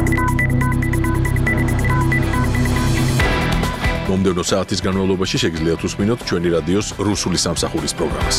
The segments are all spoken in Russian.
მომდევნო საათის განმავლობაში შეგიძლიათ უსმინოთ ჩვენი რადიოს რუსული სამსახურის პროგრამას.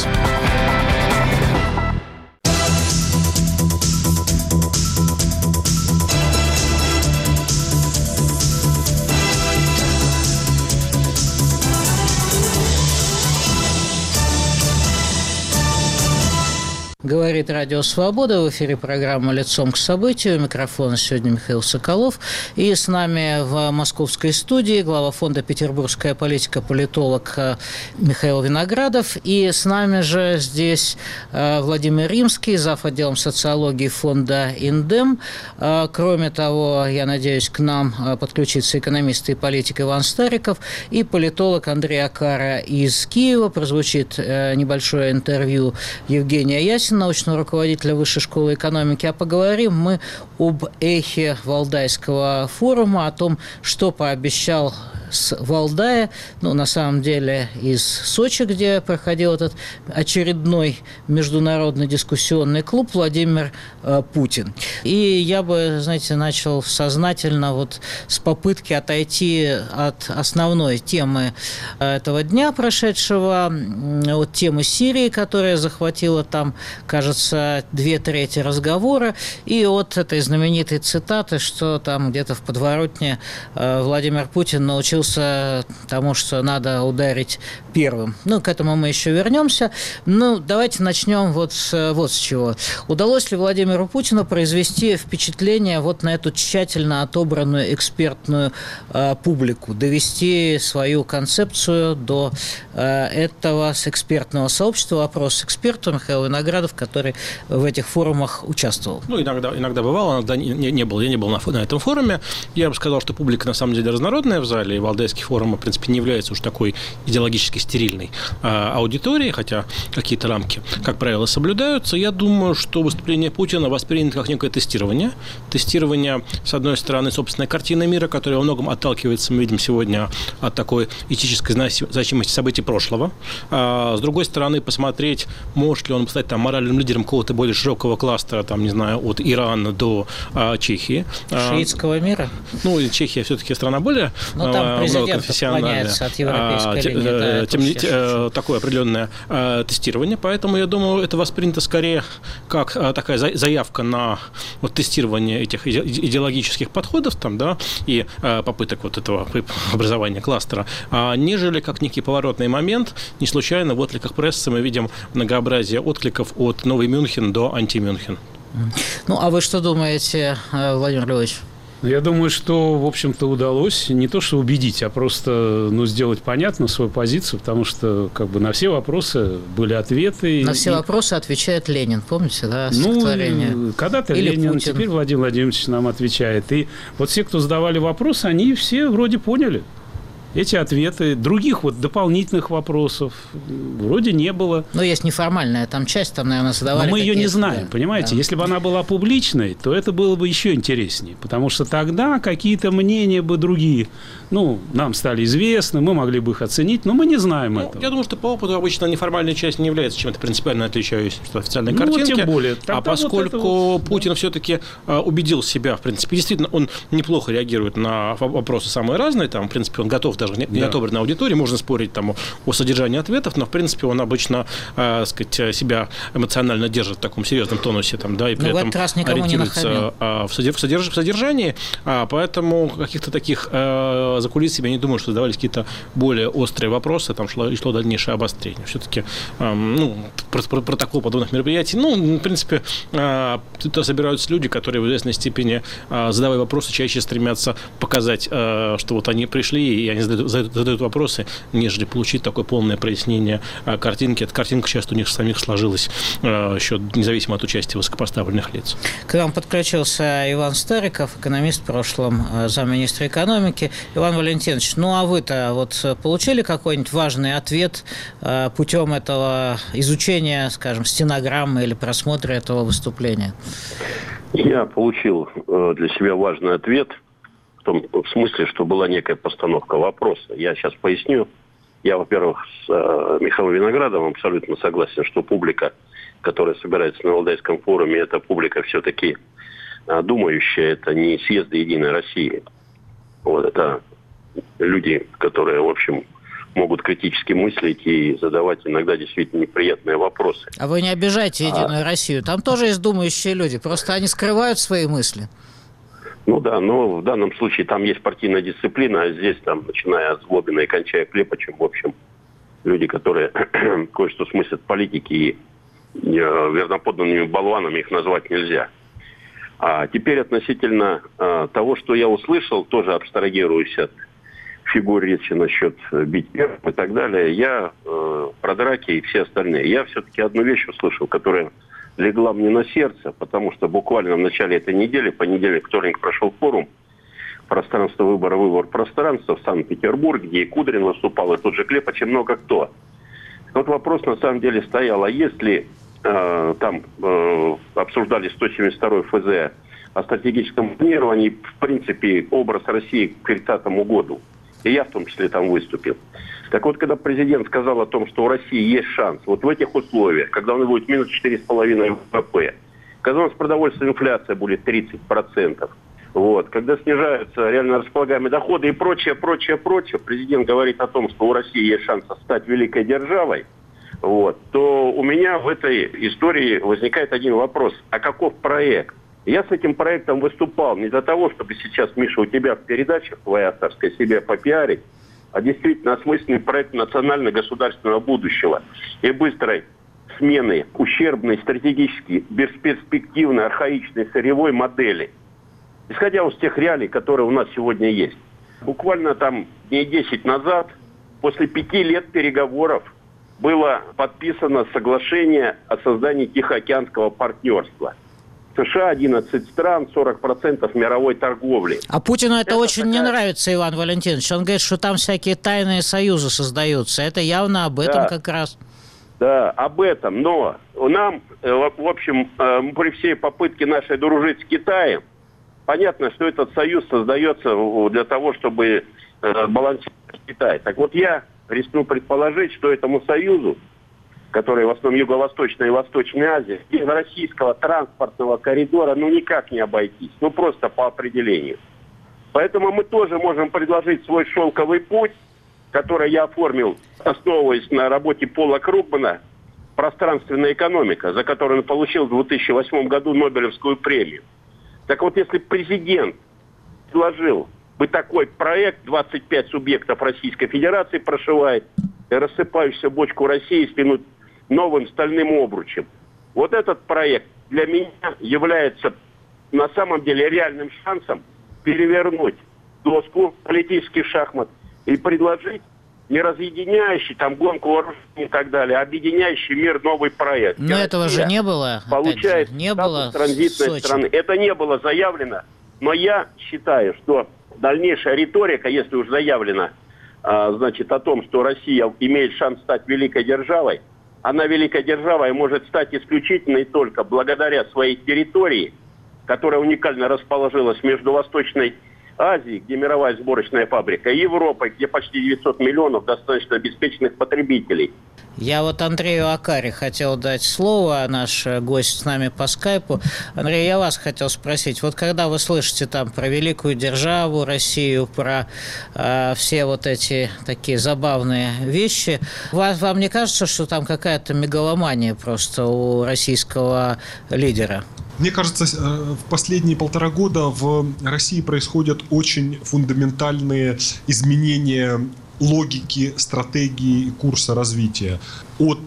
Говорит Радио Свобода. В эфире программа «Лицом к событию». У микрофона сегодня Михаил Соколов. И с нами в московской студии глава фонда «Петербургская политика», политолог Михаил Виноградов. И с нами же здесь Владимир Римский, зав. Отделом социологии фонда «Индем». Кроме того, я надеюсь, к нам подключится экономист и политик Иван Стариков и политолог Андрей Акара из Киева. Прозвучит небольшое интервью Евгения Ясина, научного руководителя Высшей школы экономики. А поговорим мы об эхе Валдайского форума, о том, что пообещал с Валдая, на самом деле из Сочи, где проходил этот очередной международный дискуссионный клуб, Владимир Путин. И я бы, начал сознательно с попытки отойти от основной темы этого дня прошедшего, от темы Сирии, которая захватила там, кажется, 2/3 разговора, и от этой знаменитой цитаты, что там где-то в подворотне Владимир Путин научился тому, что надо ударить первым. К этому мы еще вернемся. Давайте начнем вот с чего. Удалось ли Владимиру Путину произвести впечатление на эту тщательно отобранную экспертную публику, довести свою концепцию до этого с экспертного сообщества? Вопрос эксперту Михаил Виноградов, который в этих форумах участвовал. Иногда бывало, иногда не был. Я не был на этом форуме. Я бы сказал, что публика на самом деле разнородная в зале, и Валдайский форум, в принципе, не является уж такой идеологически стерильной аудиторией, хотя какие-то рамки, как правило, соблюдаются. Я думаю, что выступление Путина воспринято как некое тестирование. Тестирование, с одной стороны, собственной картины мира, которая во многом отталкивается, мы видим сегодня, от такой этической значимости событий прошлого. С другой стороны, посмотреть, может ли он стать моральным лидером какого-то более широкого кластера, от Ирана до Чехии. Шиитского мира? Чехия все-таки страна более многоконфессиональная. От европейской линии. Такое определенное тестирование. Поэтому, я думаю, это воспринято скорее как такая заявка на тестирование этих идеологических подходов и попыток этого образования кластера, нежели как некий поворотный момент. Не случайно в откликах прессы мы видим многообразие откликов от «Новый Мюнхен» до «Анти-Мюнхен». А вы что думаете, Владимир Львович? Я думаю, что, в общем-то, удалось не то что убедить, а просто сделать понятно свою позицию, потому что на все вопросы были ответы. На все вопросы отвечает Ленин, помните, да? Стихотворение. Когда-то Ленин, Путин. Теперь Владимир Владимирович нам отвечает. И все, кто задавали вопросы, они все вроде поняли эти ответы. Других дополнительных вопросов вроде не было. Но есть неформальная там часть, наверное, задавали. Но мы ее не знаем, понимаете? Да. Если бы она была публичной, то это было бы еще интереснее, потому что тогда какие-то мнения бы другие, нам стали известны, мы могли бы их оценить, но мы не знаем этого. Я думаю, что по опыту обычно неформальная часть не является чем-то принципиально отличающимся от официальной картинки. Тем более. Поскольку Путин все-таки убедил себя, в принципе, действительно, он неплохо реагирует на вопросы самые разные, в принципе, он готов даже не отобранной аудитории, можно спорить о содержании ответов, но, в принципе, он обычно, себя эмоционально держит в таком серьезном тонусе, и при этом ориентируется в содержании, поэтому каких-то таких закулисьев, я не думаю, что задавались какие-то более острые вопросы, шло дальнейшее обострение. Все-таки протокол подобных мероприятий, в принципе, тут собираются люди, которые в известной степени, задавая вопросы, чаще стремятся показать, что они пришли, и они задают вопросы, нежели получить такое полное прояснение картинки. Эта картинка часто у них самих сложилась еще независимо от участия высокопоставленных лиц. К нам подключился Иван Стариков, экономист в прошлом, замминистра экономики. Иван Валентинович, а вы-то получили какой-нибудь важный ответ путем этого изучения, скажем, стенограммы или просмотра этого выступления? Я получил для себя важный ответ в смысле, что была некая постановка вопроса. Я сейчас поясню. Я, во-первых, с Михаилом Виноградовым абсолютно согласен, что публика, которая собирается на Валдайском форуме, это публика все-таки думающая, это не съезды «Единой России». Вот, это люди, которые, в общем, могут критически мыслить и задавать иногда действительно неприятные вопросы. А вы не обижайте «Единую Россию». Там тоже есть думающие люди, просто они скрывают свои мысли. Ну да, но в данном случае там есть партийная дисциплина, а здесь, там, начиная от Злобина и кончая Клепачем, в общем, люди, которые кое-что смыслят политики, и верноподданными болванами их назвать нельзя. А теперь относительно того, что я услышал, тоже абстрагируюсь от фигур речи насчет битья и так далее. Я про драки и все остальные. Я все-таки одну вещь услышал, которая легла мне на сердце, потому что буквально в начале этой недели, понедельник, вторник, прошел форум «Пространство выбора, выбор пространства» в Санкт-Петербурге, где и Кудрин выступал, и тот же Клепач, и много кто. Вот вопрос на самом деле стоял, а если там обсуждали 172-й ФЗ о стратегическом планировании, в принципе, образ России к 30-му году. И я в том числе там выступил. Так вот, когда президент сказал о том, что у России есть шанс, вот в этих условиях, когда у нас будет минус 4,5 ВВП, когда у нас продовольственная инфляция будет 30%, вот, когда снижаются реально располагаемые доходы и прочее, президент говорит о том, что у России есть шанс стать великой державой, вот, то у меня в этой истории возникает один вопрос. А каков проект? Я с этим проектом выступал не для того, чтобы сейчас, Миша, у тебя в передачах твоей авторской себя попиарить, а действительно осмысленный проект национально-государственного будущего и быстрой смены ущербной, стратегически бесперспективной, архаичной сырьевой модели. Исходя из тех реалий, которые у нас сегодня есть. Буквально там дней 10 назад, после 5 лет переговоров, было подписано соглашение о создании Тихоокеанского партнерства. США 11 стран, 40% мировой торговли. А Путину это очень не нравится, Иван Валентинович. Он говорит, что там всякие тайные союзы создаются. Это явно об этом как раз. Да, об этом. Но нам, в общем, при всей попытке нашей дружить с Китаем, понятно, что этот союз создается для того, чтобы балансировать Китай. Так вот, я рискну предположить, что этому союзу, который в основном Юго-Восточная и Восточная Азия, без российского транспортного коридора никак не обойтись. Просто по определению. Поэтому мы тоже можем предложить свой шелковый путь, который я оформил, основываясь на работе Пола Кругмана «Пространственная экономика», за которую он получил в 2008 году Нобелевскую премию. Так вот, если президент предложил бы такой проект, 25 субъектов Российской Федерации прошивает, и рассыпающуюся бочку России стянуть новым стальным обручем. Вот этот проект для меня является на самом деле реальным шансом перевернуть доску политических шахмат и предложить не разъединяющий там гонку вооружений и так далее, а объединяющий мир новый проект. Но этого же не было. Получает не было транзитной страны. Это не было заявлено, но я считаю, что дальнейшая риторика, если уж заявлена, значит, о том, что Россия имеет шанс стать великой державой, она великой державой может стать исключительно и только благодаря своей территории, которая уникально расположилась между Восточной Азией, где мировая сборочная фабрика, и Европой, где почти 900 миллионов достаточно обеспеченных потребителей. Я вот Андрею Акари хотел дать слово, наш гость с нами по скайпу. Андрей, я вас хотел спросить, вот когда вы слышите там про великую державу, Россию, про все вот эти такие забавные вещи, вам не кажется, что там какая-то мегаломания просто у российского лидера? Мне кажется, в последние 1,5 года в России происходят очень фундаментальные изменения логики, стратегии и курса развития. От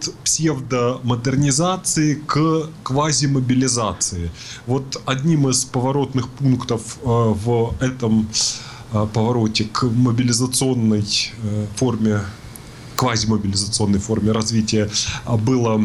псевдомодернизации к квазимобилизации. Вот одним из поворотных пунктов в этом повороте к мобилизационной форме, квазимобилизационной форме развития было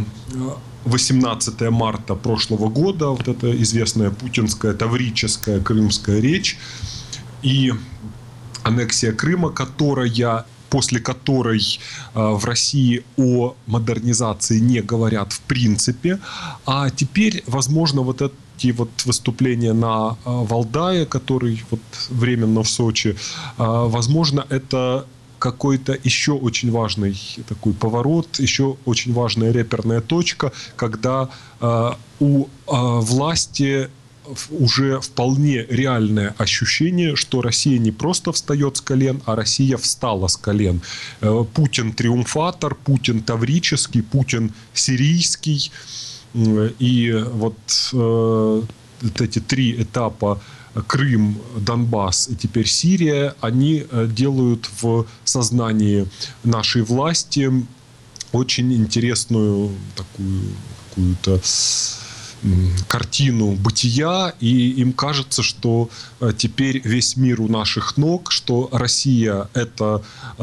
18 марта прошлого года, вот эта известная путинская таврическая крымская речь и аннексия Крыма, после которой в России о модернизации не говорят в принципе. А теперь, возможно, вот эти вот выступления на Валдае, который вот временно в Сочи, возможно, это какой-то еще очень важный такой поворот, еще очень важная реперная точка, когда у власти уже вполне реальное ощущение, что Россия не просто встает с колен, а Россия встала с колен. Путин триумфатор, Путин таврический, Путин сирийский. И вот эти 3 этапа — Крым, Донбасс и теперь Сирия — они делают в сознании нашей власти очень интересную такую какую-то картину бытия, и им кажется, что теперь весь мир у наших ног, что Россия — это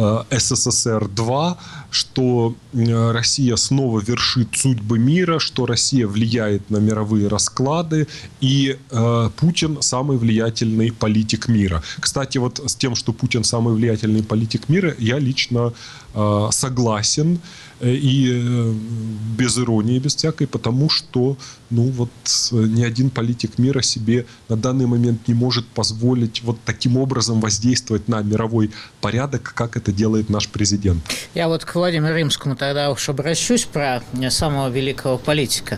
СССР-2, что Россия снова вершит судьбы мира, что Россия влияет на мировые расклады, и Путин — самый влиятельный политик мира. Кстати, вот с тем, что Путин — самый влиятельный политик мира, я лично согласен, и без иронии, без всякой, потому что ни один политик мира себе на данный момент не может позволить вот таким образом воздействовать на мировой порядок, как это делает наш президент. Я вот к Владимиру Римскому тогда уж обращусь про самого великого политика.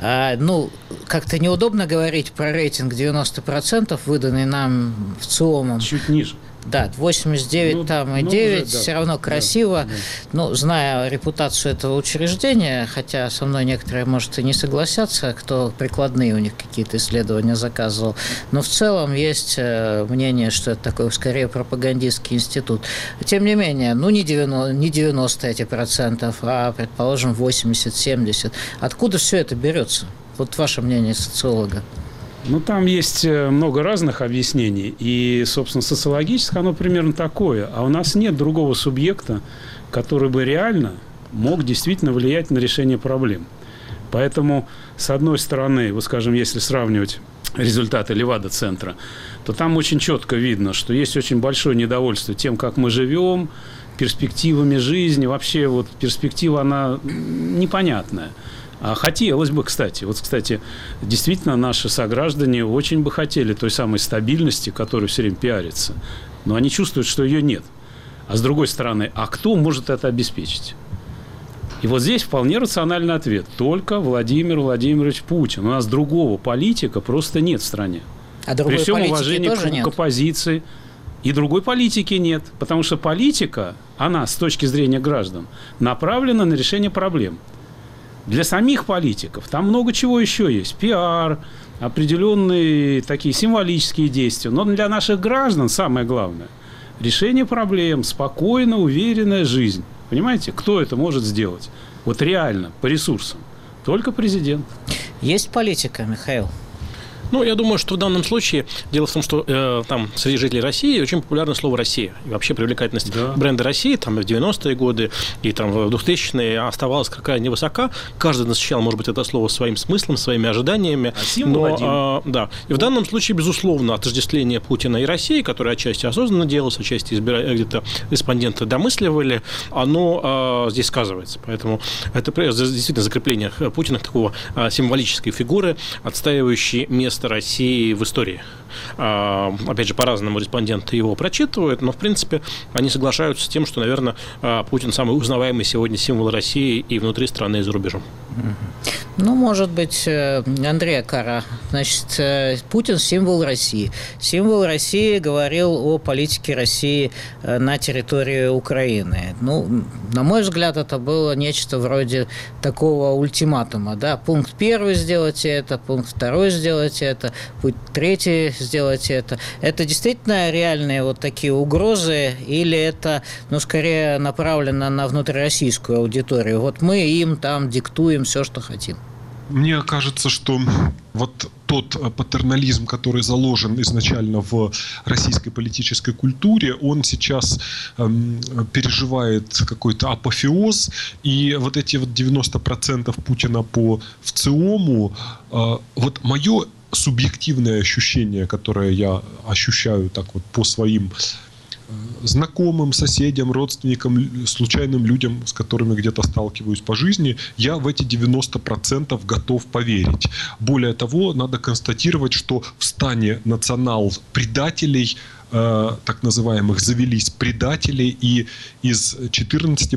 Как-то неудобно говорить про рейтинг 90%, выданный нам в ЦИОМом. Чуть ниже. Да, 89 там и 9, уже, да, все равно красиво. Да. Зная репутацию этого учреждения, хотя со мной некоторые, может, и не согласятся, кто прикладные у них какие-то исследования заказывал, но в целом есть мнение, что это такой, скорее, пропагандистский институт. Тем не менее, не 90 эти процентов, а, предположим, 80-70. Откуда все это берется? Вот ваше мнение социолога. Там есть много разных объяснений, и, собственно, социологическое оно примерно такое. А у нас нет другого субъекта, который бы реально мог действительно влиять на решение проблем. Поэтому, с одной стороны, скажем, если сравнивать результаты Левада-центра, то там очень четко видно, что есть очень большое недовольство тем, как мы живем, перспективами жизни. Вообще, перспектива, она непонятная. А хотелось бы, кстати, действительно наши сограждане очень бы хотели той самой стабильности, которая все время пиарится, но они чувствуют, что ее нет. А с другой стороны, а кто может это обеспечить? И здесь вполне рациональный ответ. Только Владимир Владимирович Путин. У нас другого политика просто нет в стране. А другой при всем политики уважении тоже нет? К оппозиции. И другой политики нет. Потому что политика, она с точки зрения граждан, направлена на решение проблем. Для самих политиков там много чего еще есть. Пиар, определенные такие символические действия. Но для наших граждан самое главное – решение проблем, спокойная, уверенная жизнь. Понимаете, кто это может сделать? Реально, по ресурсам. Только президент. Есть политика, Михаил? Я думаю, что в данном случае дело в том, что там среди жителей России очень популярно слово «Россия». И вообще привлекательность бренда России там в 90-е годы и там в 2000-е оставалась крайне высока. Каждый насыщал, может быть, это слово своим смыслом, своими ожиданиями. Да. И в данном случае, безусловно, отождествление Путина и России, которое отчасти осознанно делалось, отчасти где-то респонденты домысливали, оно здесь сказывается. Поэтому это действительно закрепление Путина как такого символической фигуры, отстаивающей место России в истории. Опять же, по-разному респонденты его прочитывают, но, в принципе, они соглашаются с тем, что, наверное, Путин самый узнаваемый сегодня символ России и внутри страны, и за рубежом. Может быть, Андрей Акара. Значит, Путин – символ России. Символ России говорил о политике России на территории Украины. На мой взгляд, это было нечто вроде такого ультиматума. Да? Пункт 1 – сделайте это, пункт 2 – сделайте это, пункт 3 – сделайте это. Это действительно реальные такие угрозы, или это, скорее направлено на внутрироссийскую аудиторию? Мы им там диктуем все, что хотим. Мне кажется, что тот патернализм, который заложен изначально в российской политической культуре, он сейчас переживает какой-то апофеоз, и эти 90% Путина в ЦИОМу, мое субъективное ощущение, которое я ощущаю по своим знакомым, соседям, родственникам, случайным людям, с которыми где-то сталкиваюсь по жизни, я в эти 90% готов поверить. Более того, надо констатировать, что в стане национал-предателей, так называемых, завелись предатели, и из 14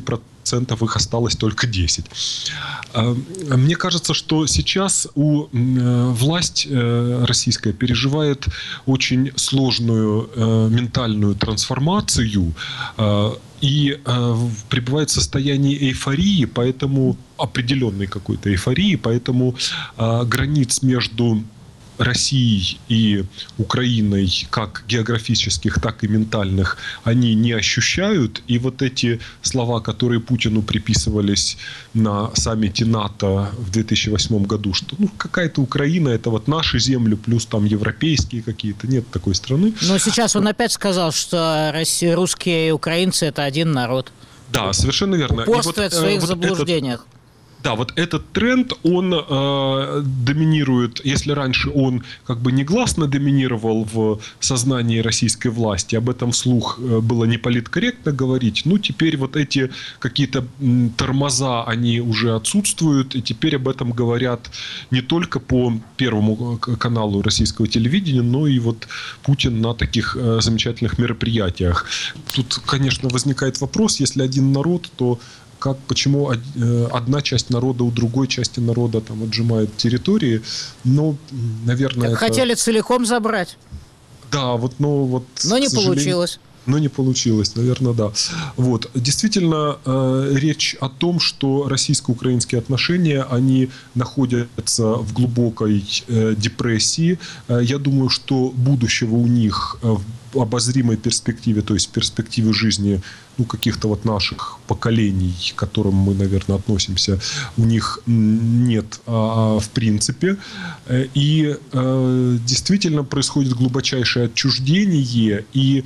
их осталось только 10. Мне кажется, что сейчас власть российская переживает очень сложную ментальную трансформацию и пребывает в состоянии эйфории, поэтому определенной какой-то эйфории, поэтому границ между Россией и Украиной, как географических, так и ментальных, они не ощущают. И вот эти слова, которые Путину приписывались на саммите НАТО в 2008 году, что какая-то Украина, это вот наши земли, плюс там европейские какие-то, нет такой страны. Но сейчас он опять сказал, что русские и украинцы – это один народ. Да, совершенно верно. Упорствует в своих заблуждениях. Да, вот этот тренд, он доминирует, если раньше он как бы негласно доминировал в сознании российской власти, об этом вслух было неполиткорректно говорить, теперь вот эти какие-то тормоза, они уже отсутствуют, и теперь об этом говорят не только по Первому каналу российского телевидения, но и вот Путин на таких замечательных мероприятиях. Тут, конечно, возникает вопрос, если один народ, то почему одна часть народа у другой части народа там отжимает территории, наверное... Так хотели целиком забрать. Да, но не получилось. Но не получилось, наверное, да. Вот. Действительно, речь о том, что российско-украинские отношения, они находятся в глубокой депрессии. Я думаю, что будущего у них в обозримой перспективе, то есть в перспективе жизни каких-то вот наших поколений, к которым мы, наверное, относимся, у них нет в принципе. И действительно происходит глубочайшее отчуждение и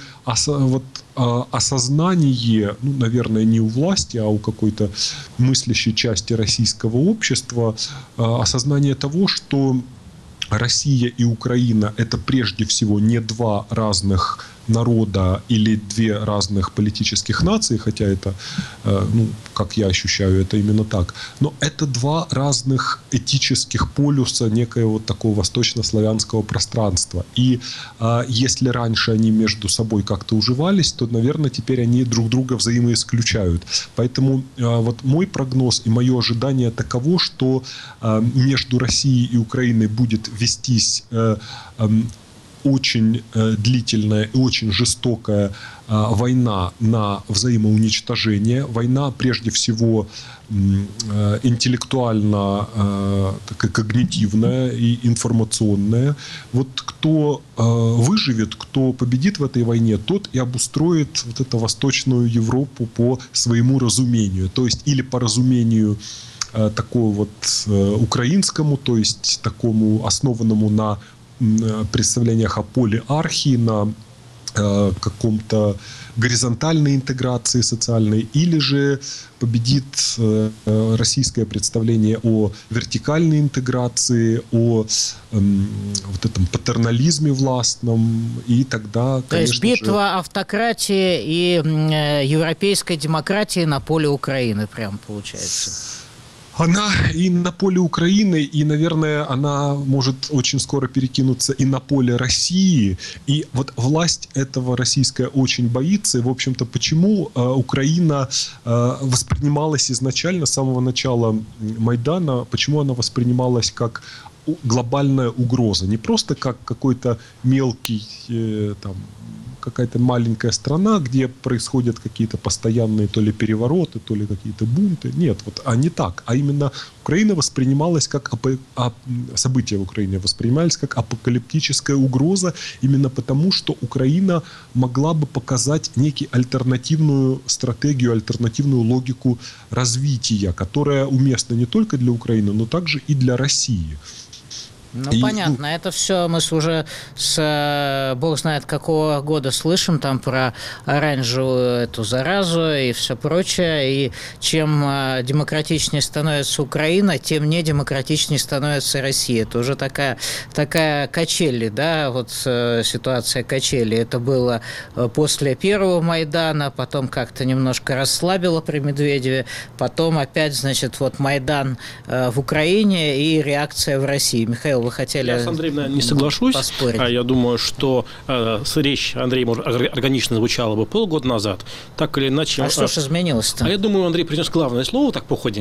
осознание, наверное, не у власти, а у какой-то мыслящей части российского общества, осознание того, что Россия и Украина – это прежде всего не два разных народа или две разных политических нации, хотя это, как я ощущаю, это именно так. Но это два разных этических полюса некоего такого восточнославянского пространства. И если раньше они между собой как-то уживались, то, наверное, теперь они друг друга взаимоисключают. Поэтому вот мой прогноз и мое ожидание таково, что между Россией и Украиной будет вестись очень длительная и очень жестокая война на взаимоуничтожение. Война, прежде всего, интеллектуально, когнитивная и информационная. Вот кто выживет, кто победит в этой войне, тот и обустроит вот эту Восточную Европу по своему разумению. То есть или по разумению такому вот украинскому, то есть такому основанному на представлениях о полиархии, на каком-то горизонтальной интеграции социальной, или же победит российское представление о вертикальной интеграции, о вот этом патернализме властном, и тогда, конечно. То есть битва автократии и европейской демократии на поле Украины прям получается. Она и на поле Украины, и, наверное, она может очень скоро перекинуться и на поле России. И вот власть этого российская очень боится. И, в общем-то, почему Украина воспринималась изначально, с самого начала Майдана, почему она воспринималась как глобальная угроза? Не просто как какой-то мелкий какая-то маленькая страна, где происходят какие-то постоянные то ли перевороты, то ли какие-то бунты. Нет, а не так. А именно Украина воспринималась как события в Украине воспринимались как апокалиптическая угроза, именно потому, что Украина могла бы показать некую альтернативную стратегию, альтернативную логику развития, которая уместна не только для Украины, но также и для России. Понятно, это все мы уже бог знает какого года слышим там про оранжевую эту заразу и все прочее, и чем демократичнее становится Украина, тем не демократичнее становится Россия. Это уже такая качели, да, вот ситуация качели. Это было после первого Майдана, потом как-то немножко расслабило при Медведеве, потом опять, значит, вот Майдан в Украине и реакция в России. Михаил Михаил, вы хотели Я с Андреем, наверное, не соглашусь. поспорить? Я думаю, что речь Андрея органично звучала бы полгода назад. Так или иначе... А что ж изменилось-то? А я думаю, Андрей принес главное слово, так по ходу,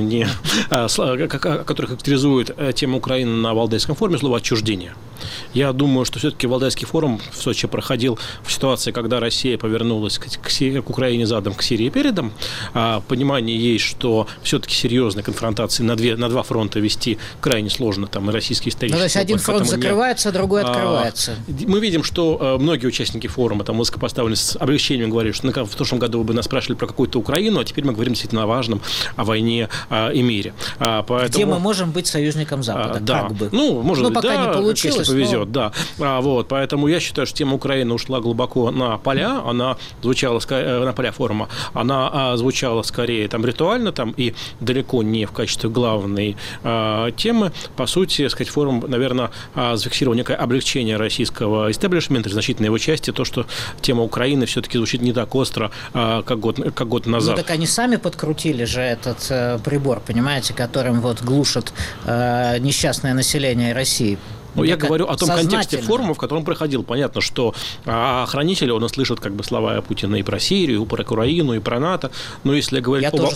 которое характеризует тему Украины на Валдайском форуме, слово «отчуждение». Я думаю, что все-таки Валдайский форум в Сочи проходил в ситуации, когда Россия повернулась к Украине задом, к Сирии передом. Понимание есть, что все-таки серьезной конфронтации на два фронта вести крайне сложно. Там и российский исторический. Ну, то есть один фронт закрывается, а другой открывается. Мы видим, что многие участники форума там высокопоставленные с облегчением говорят, что в прошлом году вы бы нас спрашивали про какую-то Украину, а теперь мы говорим действительно о важном, о войне и мире. Поэтому... Где мы можем быть союзником Запада, да. как бы. Ну, может быть, пока да, не получилось, если повезет, да. Поэтому я считаю, что тема Украины ушла глубоко на поля, она звучала на поля форума, она звучала скорее там ритуально, там и далеко не в качестве главной темы. По сути, сказать, форум, наверное, зафиксировал некое облегчение российского истеблишмента, значительной его части, то, что тема Украины все-таки звучит не так остро, как год назад. Ну, так они сами подкрутили же этот прибор, понимаете, которым вот глушат несчастное население России. Ну, я говорю о том контексте форума, в котором проходил. Понятно, что хранители, он слышит как бы слова Путина и про Сирию, и про Украину, и про НАТО. Но если говорить об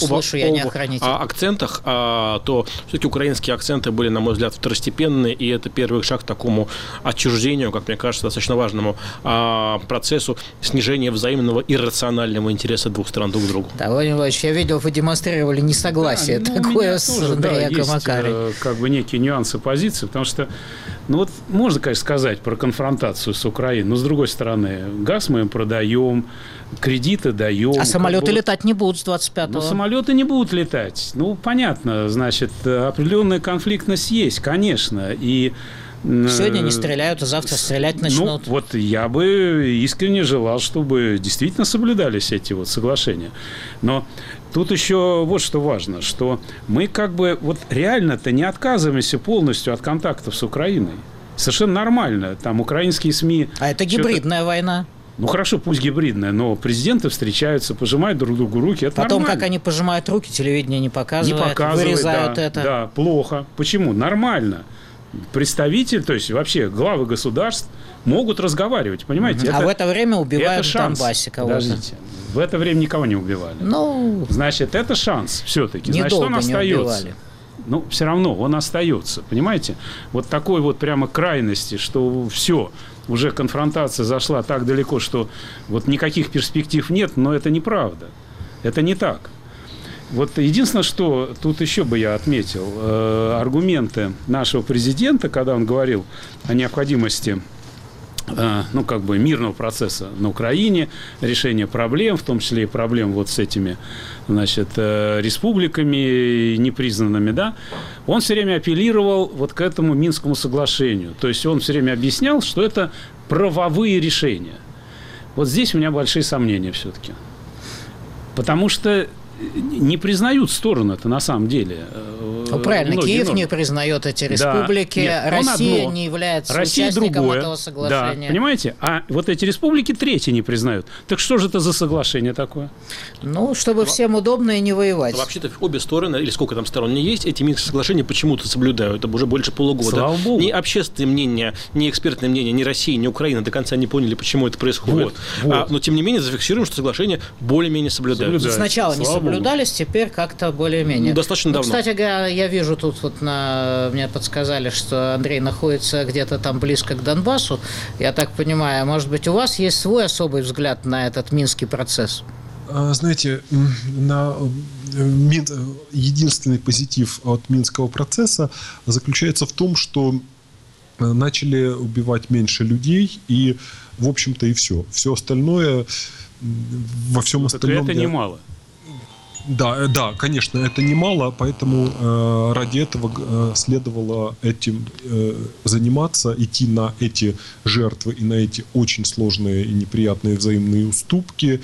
акцентах, то все-таки украинские акценты были, на мой взгляд, второстепенные, и это первый шаг к такому отчуждению, как мне кажется, достаточно важному процессу снижения взаимного иррационального интереса двух стран друг к другу. Да, Владимир Владимирович, я видел, вы демонстрировали несогласие такое с Андреем Камакарой. Как бы некие нюансы позиции, потому что ну вот можно, конечно, сказать про конфронтацию с Украиной, но с другой стороны, газ мы им продаем, кредиты даем. А самолеты летать не будут с 25-го? Ну, самолеты не будут летать. Ну, понятно, значит, определенная конфликтность есть, конечно. И сегодня не стреляют, а завтра стрелять начнут. Ну, вот я бы искренне желал, чтобы действительно соблюдались эти вот соглашения. Но тут еще вот что важно, что мы как бы вот реально-то не отказываемся полностью от контактов с Украиной. Совершенно нормально. Там украинские СМИ... А это гибридная война. Ну, хорошо, пусть гибридная, но президенты встречаются, пожимают друг другу руки, это потом, нормально. как они пожимают руки, телевидение не показывает, вырезают это. Да, плохо. Почему? Нормально. Представитель, то есть вообще главы государств могут разговаривать, понимаете? А в это время убивают в Донбассе кого-то. Подождите. В это время никого не убивали. Ну, значит, это шанс все-таки. Значит, он остается. Ну, все равно он остается, понимаете? Вот такой вот прямо крайности, что все, уже конфронтация зашла так далеко, что вот никаких перспектив нет, но это неправда. Это не так. Вот единственное, что тут еще бы я отметил, аргументы нашего президента, когда он говорил о необходимости ну, как бы мирного процесса на Украине, решения проблем, в том числе и проблем вот с этими, значит, республиками непризнанными, да, он все время апеллировал вот к этому Минскому соглашению. То есть он все время объяснял, что это правовые решения. Вот здесь у меня большие сомнения все-таки. Потому что не признают стороны-то на самом деле. Ну, правильно, Киев не признает эти республики, да. Россия не является участником этого соглашения. Да, понимаете? А вот эти республики третьи не признают. Так что же это за соглашение такое? Ну, чтобы всем удобно и не воевать. Вообще-то обе стороны, или сколько там сторон не есть, эти Минские соглашения почему-то соблюдают. Это уже больше полугода. Слава Богу. Ни общественное мнение, ни экспертное мнение, ни России, ни Украины до конца не поняли, почему это происходит. Вот. Но, тем не менее, зафиксируем, что соглашения более-менее соблюдаются. Сначала не соблюдались, теперь как-то более-менее. Ну, достаточно давно. Кстати говоря, я вижу тут вот мне подсказали, что Андрей находится где-то там близко к Донбассу. Я так понимаю, может быть, у вас есть свой особый взгляд на этот Минский процесс? Знаете, единственный позитив от Минского процесса заключается в том, что начали убивать меньше людей, и, в общем-то, и все. Все остальное, во всем остальном... Это немало. Да, конечно, это немало, поэтому ради этого следовало этим заниматься, идти на эти жертвы и на эти очень сложные и неприятные взаимные уступки.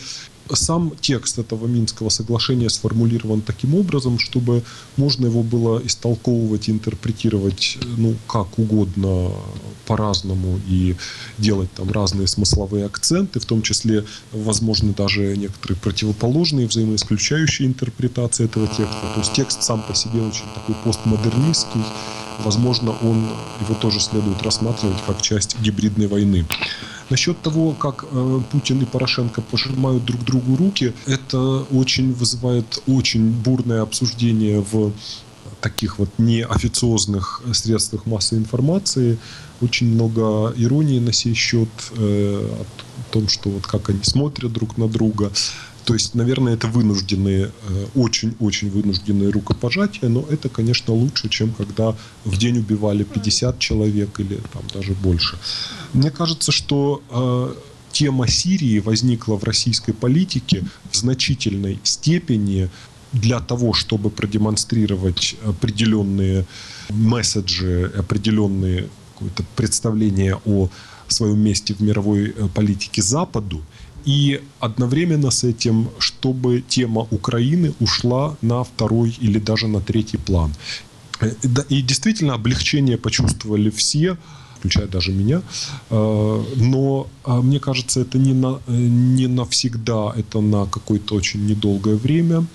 сам текст этого Минского соглашения сформулирован таким образом, чтобы можно его было истолковывать, интерпретировать как угодно, по-разному, и делать там разные смысловые акценты, в том числе, возможно, даже некоторые противоположные, взаимоисключающие интерпретации этого текста. То есть текст сам по себе очень такой постмодернистский. Возможно, его тоже следует рассматривать как часть гибридной войны. Насчет того, как Путин и Порошенко пожимают друг другу руки, это вызывает очень бурное обсуждение в таких неофициозных средствах массовой информации. Очень много иронии на сей счет о том, что как они смотрят друг на друга. То есть, наверное, это очень-очень вынужденные рукопожатия, но это, конечно, лучше, чем когда в день убивали 50 человек или там даже больше. Мне кажется, что тема Сирии возникла в российской политике в значительной степени для того, чтобы продемонстрировать определенные месседжи, определенные какое-то представление о своем месте в мировой политике Западу, и одновременно с этим, чтобы тема Украины ушла на второй или даже на третий план. И действительно облегчение почувствовали все, включая даже меня, но мне кажется, это не навсегда, это на какое-то очень недолгое время.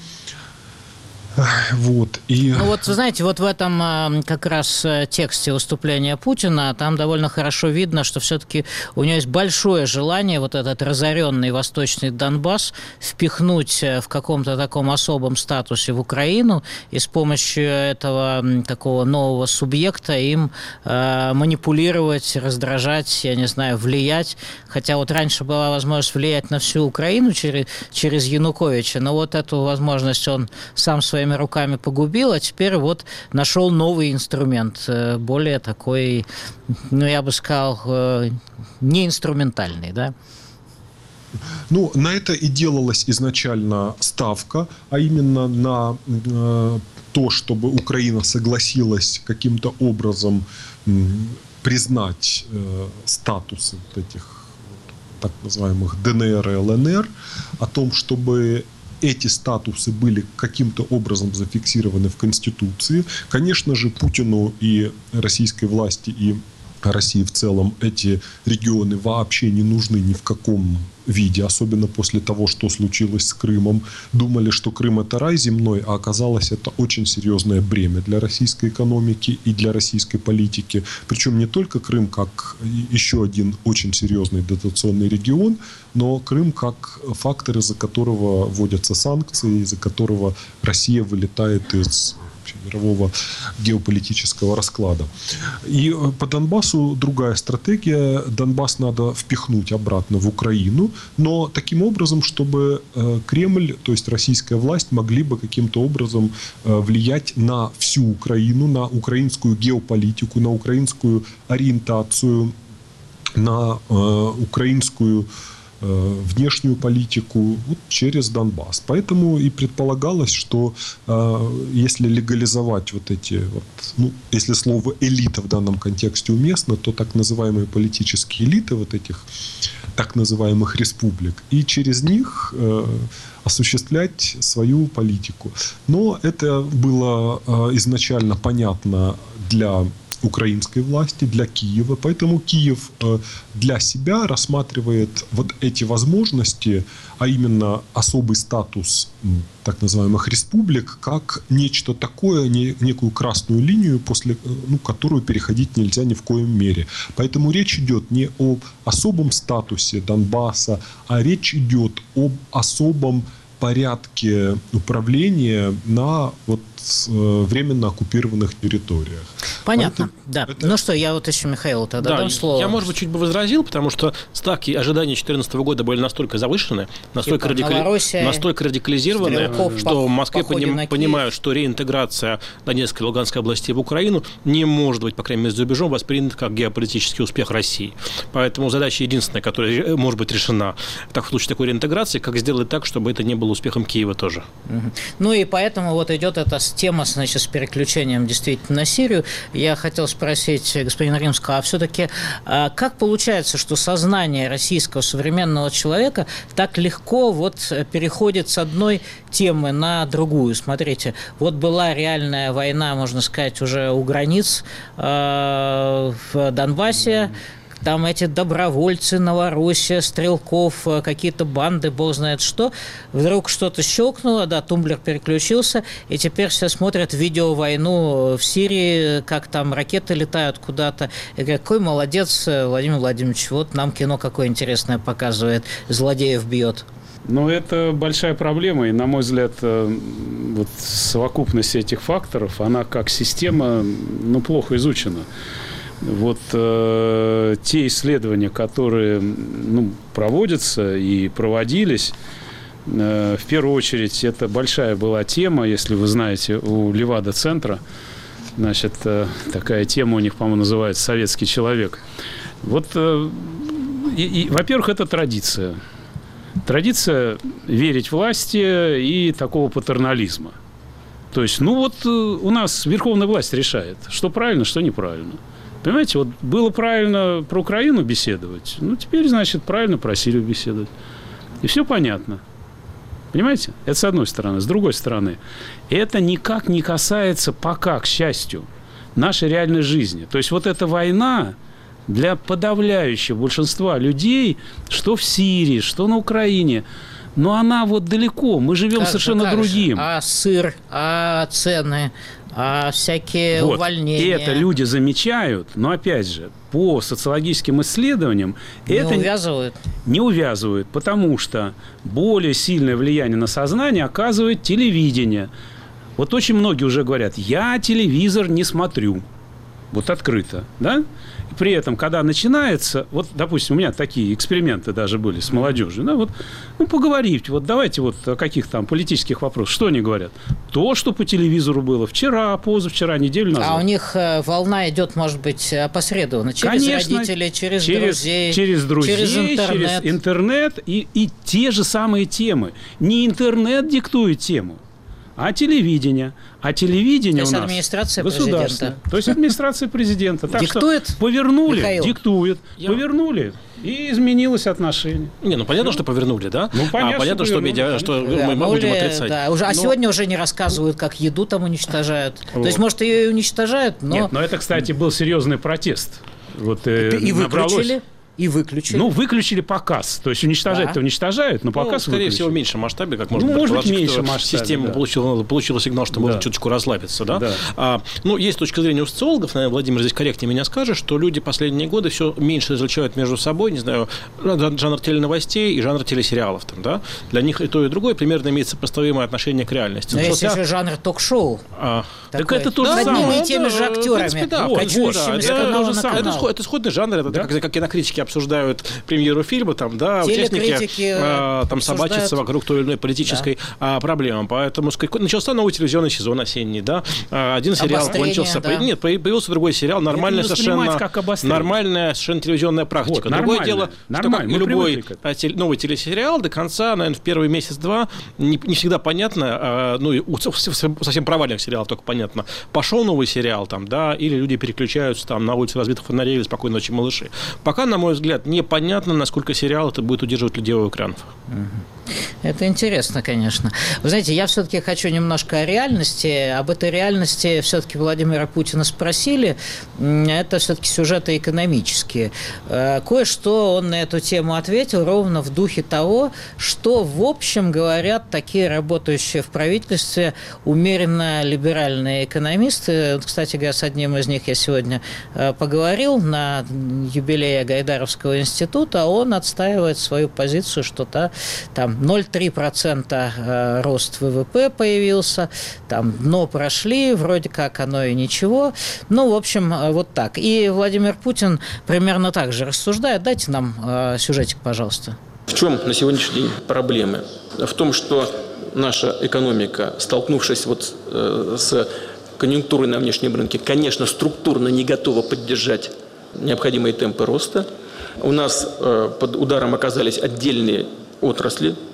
Знаете, в этом как раз тексте выступления Путина, там довольно хорошо видно, что все-таки у него есть большое желание этот разоренный Восточный Донбасс впихнуть в каком-то таком особом статусе в Украину и с помощью этого такого нового субъекта им манипулировать, раздражать, я не знаю, влиять. Хотя раньше была возможность влиять на всю Украину через Януковича, но эту возможность он сам своими руками погубил, а теперь нашел новый инструмент, более такой, я бы сказал, не инструментальный, да? На это и делалась изначально ставка, а именно на то, чтобы Украина согласилась каким-то образом признать статусы этих так называемых ДНР и ЛНР, о том, чтобы эти статусы были каким-то образом зафиксированы в Конституции. Конечно же, Путину и российской власти, и России в целом эти регионы вообще не нужны ни в каком виде, особенно после того, что случилось с Крымом. Думали, что Крым – это рай земной, а оказалось, это очень серьезное бремя для российской экономики и для российской политики. Причем не только Крым как еще один очень серьезный дотационный регион, но Крым как фактор, из-за которого вводятся санкции, из-за которого Россия вылетает из мирового геополитического расклада. И по Донбассу другая стратегия. Донбасс надо впихнуть обратно в Украину, но таким образом, чтобы Кремль, то есть российская власть, могли бы каким-то образом влиять на всю Украину, на украинскую геополитику, на украинскую ориентацию, на украинскую внешнюю политику через Донбасс. Поэтому и предполагалось, что если легализовать если слово элита в данном контексте уместно, то так называемые политические элиты этих так называемых республик, и через них осуществлять свою политику. Но это было изначально понятно для украинской власти, для Киева. Поэтому Киев для себя рассматривает эти возможности, а именно особый статус так называемых республик, как нечто такое, некую красную линию, которую переходить нельзя ни в коем мере. Поэтому речь идет не об особом статусе Донбасса, а речь идет об особом порядке управления на временно оккупированных территориях. Понятно, да. Я еще Михаилу тогда дам слово. Я, может быть, чуть бы возразил, потому что ставки ожидания 2014 года были настолько завышены, настолько радикализированы, что в Москве понимают, что реинтеграция Донецкой и Луганской областей в Украину не может быть, по крайней мере, за рубежом воспринята как геополитический успех России. Поэтому задача единственная, которая может быть решена в случае такой реинтеграции, как сделать так, чтобы это не было успехом Киева тоже. И поэтому идет эта тема, значит, с переключением действительно на Сирию. Я хотел спросить господина Римского, а все-таки как получается, что сознание российского современного человека так легко вот переходит с одной темы на другую? Смотрите, вот была реальная война, можно сказать, уже у границ в Донбассе. Там эти добровольцы, Новороссия, Стрелков, какие-то банды, бог знает что. Вдруг что-то щелкнуло, да, тумблер переключился, и теперь все смотрят видеовойну в Сирии, как там ракеты летают куда-то. И какой молодец Владимир Владимирович, вот нам кино какое интересное показывает, злодеев бьет. Ну, это большая проблема, и, на мой взгляд, вот совокупность этих факторов, она как система, ну, плохо изучена. Вот те исследования, которые проводятся и проводились, в первую очередь, это большая была тема, если вы знаете, у Левада-центра, значит, такая тема у них, по-моему, называется «Советский человек». Вот, во-первых, это традиция. Традиция верить власти и такого патернализма. То есть, ну вот у нас верховная власть решает, что правильно, что неправильно. Понимаете, вот было правильно про Украину беседовать, ну, теперь, значит, правильно про Сирию беседовать. И все понятно. Понимаете? Это с одной стороны. С другой стороны, это никак не касается пока, к счастью, нашей реальной жизни. То есть вот эта война для подавляющего большинства людей, что в Сирии, что на Украине, но она вот далеко. Мы живем совершенно другим. А сыр, а цены, а всякие вот. увольнения. И это люди замечают, но, опять же, по социологическим исследованиям не увязывают, потому что более сильное влияние на сознание оказывает телевидение. Вот очень многие уже говорят, я телевизор не смотрю. Вот открыто, да? И при этом, когда начинается, вот, допустим, у меня такие эксперименты даже были с молодежью, да, вот, ну, поговорить, вот давайте вот о каких там политических вопросах, что они говорят? То, что по телевизору было вчера, позавчера, неделю назад. А у них волна идет, может быть, опосредованно, через родителей, через друзей, через интернет и те же самые темы. Не интернет диктует тему, а телевидение. А телевидение у нас администрация государственное. То есть администрация президента. Так диктует, что повернули, Михаил. Диктует. Повернули, и изменилось отношение. Не, ну понятно, что повернули, да? Ну, понятно, что мы будем отрицать. Да, а сегодня уже не рассказывают, как еду там уничтожают. Вот. То есть, может, ее и уничтожают, но... Нет, но это, кстати, был серьезный протест. Вот, и выключили? И выключили. Ну, выключили показ. То есть уничтожать-то уничтожают, но показ скорее выключили. всего, в меньшем масштабе, как можно предположить, меньше масштабе, система получила сигнал, что можно чуточку расслабиться. Да? Да. Есть точка зрения у социологов, наверное, Владимир здесь корректнее меня скажет, что люди последние годы все меньше различают между собой, не знаю, жанр теленовостей и жанр телесериалов. Там, да? Для них и то, и другое примерно имеет сопоставимое отношение к реальности. Но есть еще жанр ток-шоу. Так это то же самое. С одними и теми же актерами. Это сходный жанр, это как кинокритики обсуждают премьеру фильма, там, да, участники там собачатся вокруг той или иной политической проблемы. Поэтому начался новый телевизионный сезон осенний, да. Один сериал кончился. Да. Нет, появился другой сериал, нормальная совершенно телевизионная практика. Вот, другое дело, что как и любой новый телесериал, до конца, наверное, в первый месяц-два не всегда понятно, ну, у совсем провальных сериалов только понятно, пошел новый сериал, там, да, или люди переключаются там на улице разбитых фонарей или «Спокойной ночи, малыши». Пока, на мой взгляд, непонятно, насколько сериал это будет удерживать людей у экранов. Это интересно, конечно. Вы знаете, я все-таки хочу немножко о реальности. Об этой реальности все-таки Владимира Путина спросили. Это все-таки сюжеты экономические. Кое-что он на эту тему ответил ровно в духе того, что, в общем, говорят такие работающие в правительстве умеренно либеральные экономисты. Кстати говоря, с одним из них я сегодня поговорил на юбилее Гайдаровского института. Он отстаивает свою позицию, что там 0,3% рост ВВП появился, там дно прошли, вроде как оно и ничего. Ну, в общем, вот так. И Владимир Путин примерно так же рассуждает. Дайте нам сюжетик, пожалуйста. В чем на сегодняшний день проблемы? В том, что наша экономика, столкнувшись вот с конъюнктурой на внешнем рынке, конечно, структурно не готова поддержать необходимые темпы роста. У нас под ударом оказались отдельные отрасли,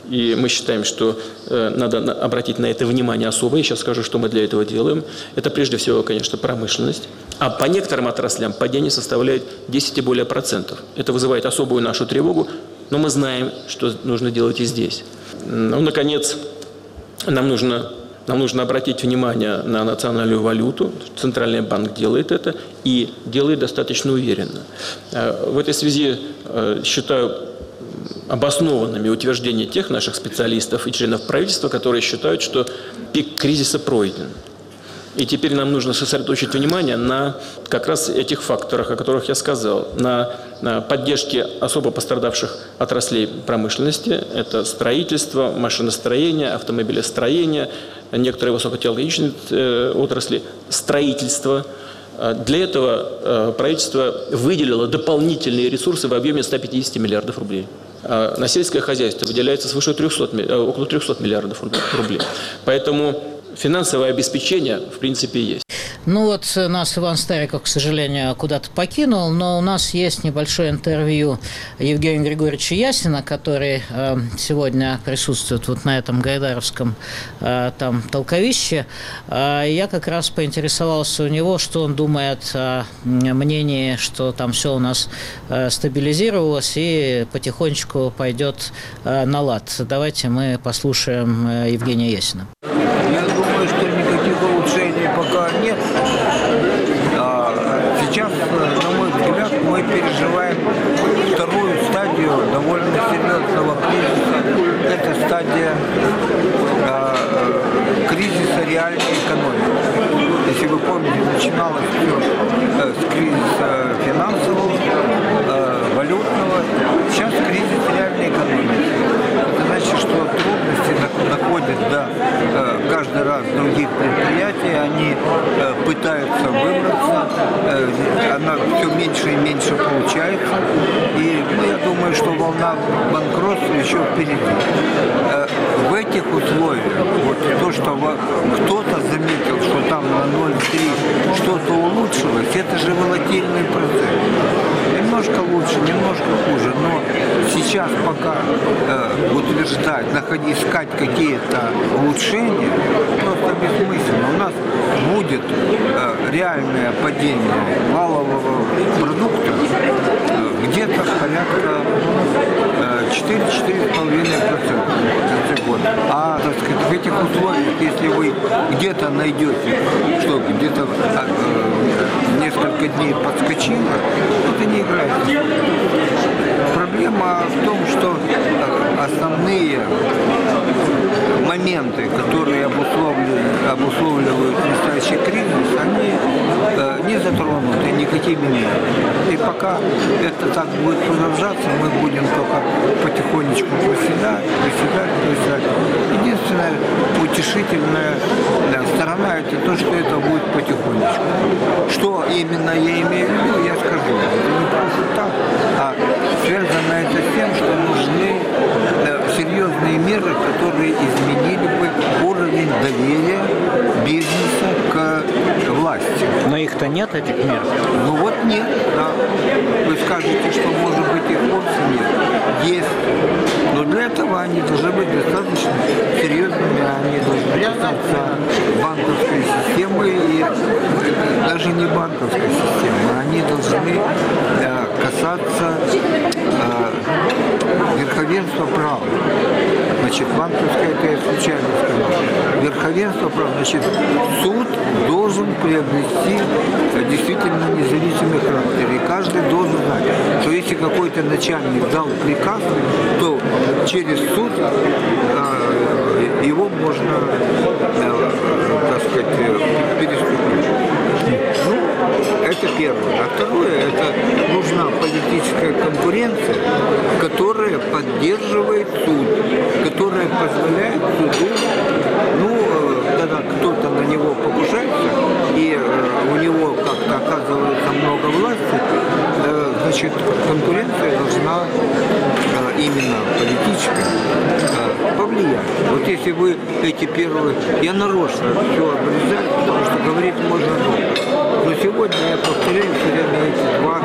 И мы считаем, что надо обратить на это внимание особо. Я сейчас скажу, что мы для этого делаем. Это прежде всего, конечно, промышленность. А по некоторым отраслям падение составляет 10 и более процентов. Это вызывает особую нашу тревогу, но мы знаем, что нужно делать и здесь. Ну, наконец, нам нужно обратить внимание на национальную валюту. Центральный банк делает это и делает достаточно уверенно. В этой связи считаю обоснованными утверждения тех наших специалистов и членов правительства, которые считают, что пик кризиса пройден. И теперь нам нужно сосредоточить внимание на как раз этих факторах, о которых я сказал, на поддержке особо пострадавших отраслей промышленности. Это строительство, машиностроение, автомобилестроение, некоторые высокотехнологичные отрасли, строительство. Для этого правительство выделило дополнительные ресурсы в объеме 150 миллиардов рублей. На сельское хозяйство выделяется свыше около 300 миллиардов рублей. Поэтому финансовое обеспечение, в принципе, есть. Ну вот нас Иван Стариков, к сожалению, куда-то покинул, но у нас есть небольшое интервью Евгения Григорьевича Ясина, который сегодня присутствует вот на этом гайдаровском там толковище. Я как раз поинтересовался у него, что он думает о мнении, что там все у нас стабилизировалось и потихонечку пойдет на лад. Давайте мы послушаем Евгения Ясина. Я думаю, что никаких улучшений пока нет. Сейчас, на мой взгляд, мы переживаем вторую стадию довольно серьезного кризиса. Это стадия кризиса реальной экономики. Если вы помните, начиналось все с кризиса финансового, валютного. Сейчас кризис реальной экономики. Это значит, что трудности доходят до каждый раз других предприятий, они пытаются выбраться, она все меньше и меньше получается. И я думаю, что волна банкротства еще впереди. В этих условиях, вот то, что кто-то заметил, что там на 0,3 что-то улучшилось, это же волатильный процесс. Немножко лучше, немножко хуже, но сейчас пока утверждать, искать какие-то улучшения просто бессмысленно. У нас будет реальное падение валового продукта где-то порядка 4-4,5% в конце года. А, так сказать, в этих условиях, если вы где-то найдете, что где-то несколько дней подскочило, это не играет. Проблема в том, что основные моменты, которые обусловливают настоящий кризис, они не затронуты никакими мерами. И пока это так будет продолжаться, мы будем только потихонечку приседать. Единственная утешительная сторона – это то, что это будет потихонечку. Что именно я имею в виду, я скажу. Это не просто так, а связано это с тем, что нужны серьезные меры, которые изменили бы уровень доверия бизнеса к власти. Но их-то нет, этих мер? Ну вот нет, да. Вы скажете, что может быть их вовсе нет. Есть. Но для этого они должны быть достаточно серьезными, они должны касаться банковской системы и даже не банковской системы. Они должны касаться верховенства права. Значит, банковская, это я случайно сказал. Верховенство права, значит, суд должен приобрести действительно независимый характер. И каждый должен знать, что если какой-то начальник дал приказ, то через суд его можно, так сказать, переступить. Ну, это первое. А второе, это нужна политическая конкуренция, которая поддерживает суд, которая позволяет суду, когда кто-то на него покушается, и у него как-то оказывается много власти, значит, конкуренция должна именно политическая повлиять. Вот если вы эти первые... Я нарочно все обрезаю, потому что говорить можно долго. Но сегодня я повторяю все время эти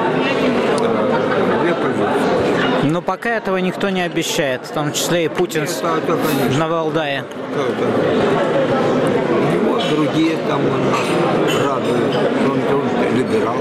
две позиции. Но пока этого никто не обещает, в том числе и Путин на Валдае. Вот другие там у нас радуют, он либерал.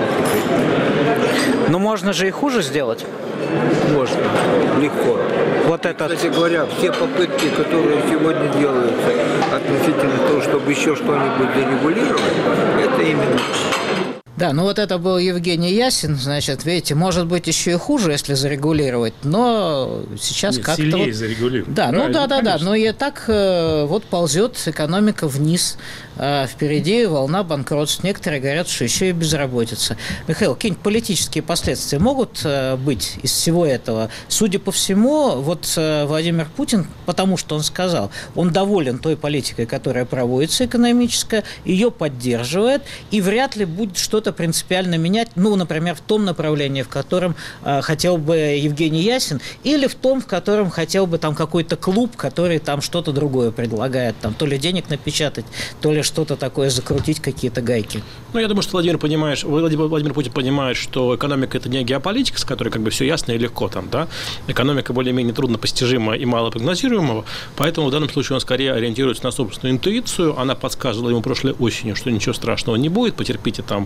Но можно же и хуже сделать. Можно, легко. Вот это. Кстати говоря, все попытки, которые сегодня делаются относительно того, чтобы еще что-нибудь зарегулировать, это именно... Да, ну вот это был Евгений Ясин, значит, видите, может быть еще и хуже, если зарегулировать, но сейчас как-то... Сильнее вот... зарегулировать. Да, ну да, конечно. но и так вот ползет экономика вниз, впереди волна банкротств, некоторые говорят, что еще и безработица. Михаил, какие-нибудь политические последствия могут быть из всего этого? Судя по всему, вот Владимир Путин, потому что он сказал, он доволен той политикой, которая проводится экономическая, ее поддерживает, и вряд ли будет что-то принципиально менять, ну, например, в том направлении, в котором хотел бы Евгений Ясин, или в том, в котором хотел бы там какой-то клуб, который там что-то другое предлагает, там то ли денег напечатать, то ли что-то такое закрутить, какие-то гайки. Ну, я думаю, что Владимир Путин понимает, что экономика – это не геополитика, с которой как бы все ясно и легко там, да. Экономика более-менее труднопостижима и мало прогнозируемого, поэтому в данном случае он скорее ориентируется на собственную интуицию. Она подсказывала ему прошлой осенью, что ничего страшного не будет, потерпите там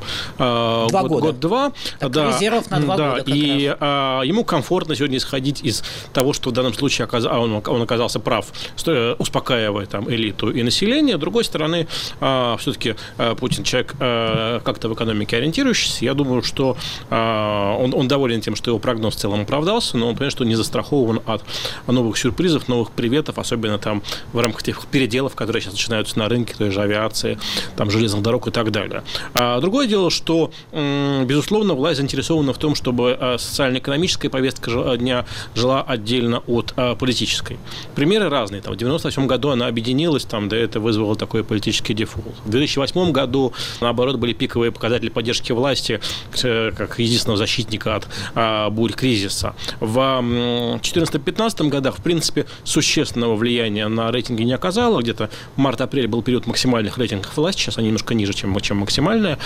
год-два. Да, резервов на 2 года. И ему комфортно сегодня исходить из того, что в данном случае он оказался прав, успокаивая там элиту и население. С другой стороны, все-таки Путин человек как-то в экономике ориентирующийся. Я думаю, что он доволен тем, что его прогноз в целом оправдался, но он понимает, что не застрахован от новых сюрпризов, новых приветов, особенно там в рамках тех переделов, которые сейчас начинаются на рынке, той же авиации, там, железных дорог и так далее. Другое дело, что, безусловно, власть заинтересована в том, чтобы социально-экономическая повестка дня жила отдельно от политической. Примеры разные. Там, в 1998 году она объединилась, там, да, это вызвало такой политический дефолт. В 2008 году, наоборот, были пиковые показатели поддержки власти как единственного защитника от бурь кризиса. В 2014-2015 годах, в принципе, существенного влияния на рейтинги не оказало. Где-то март-апрель был период максимальных рейтингов власти, сейчас они немножко ниже, чем максимальная.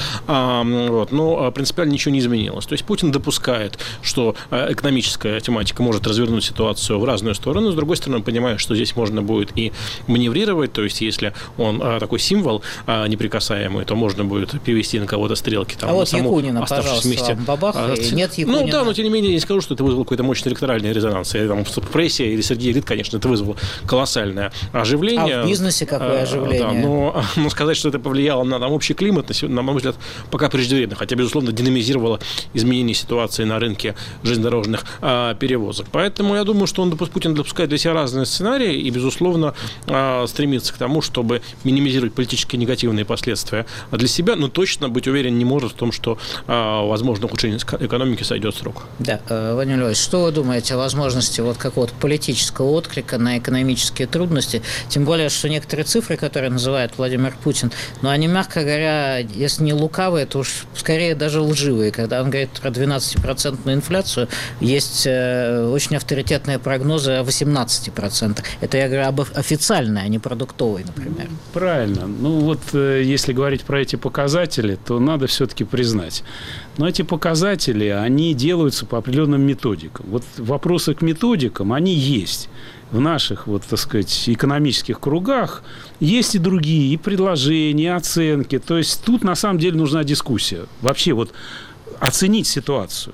Но принципиально ничего не изменилось. То есть Путин допускает, что экономическая тематика может развернуть ситуацию в разную сторону. С другой стороны, он понимает, что здесь можно будет и маневрировать. То есть если он такой символ неприкасаемый, то можно будет перевести на кого-то стрелки. Там, а вот Якунина, пожалуйста, вместе. Бабах, нет Якунина. Ну да, но тем не менее, я не скажу, что это вызвало какой-то мощный электоральный резонанс. В прессе или среди элит, конечно, это вызвало колоссальное оживление. А в бизнесе какое оживление? Да, но сказать, что это повлияло на общий климат, на мой взгляд, пока преждевременно, хотя, безусловно, динамизировало изменение ситуации на рынке железнодорожных перевозок. Поэтому я думаю, что Путин допускает для себя разные сценарии и, безусловно, стремится к тому, чтобы минимизировать политические негативные последствия для себя, но точно быть уверен не может в том, что, возможно, ухудшение экономики сойдет с рук. Да, Владимир Львович, что вы думаете о возможности вот какого-то политического отклика на экономические трудности? Тем более, что некоторые цифры, которые называет Владимир Путин, но они, мягко говоря, если не лукавые, то уж скорее даже лживые. Когда он говорит про 12% инфляцию, есть очень авторитетные прогнозы о 18%. Это я говорю об официальной, а не продуктовой, например. Правильно. Ну вот если говорить про эти показатели, то надо все-таки признать. Но эти показатели, они делаются по определенным методикам. Вот вопросы к методикам, они есть. В наших, вот, так сказать, экономических кругах есть и другие, и предложения, и оценки. То есть тут на самом деле нужна дискуссия. Вообще вот оценить ситуацию.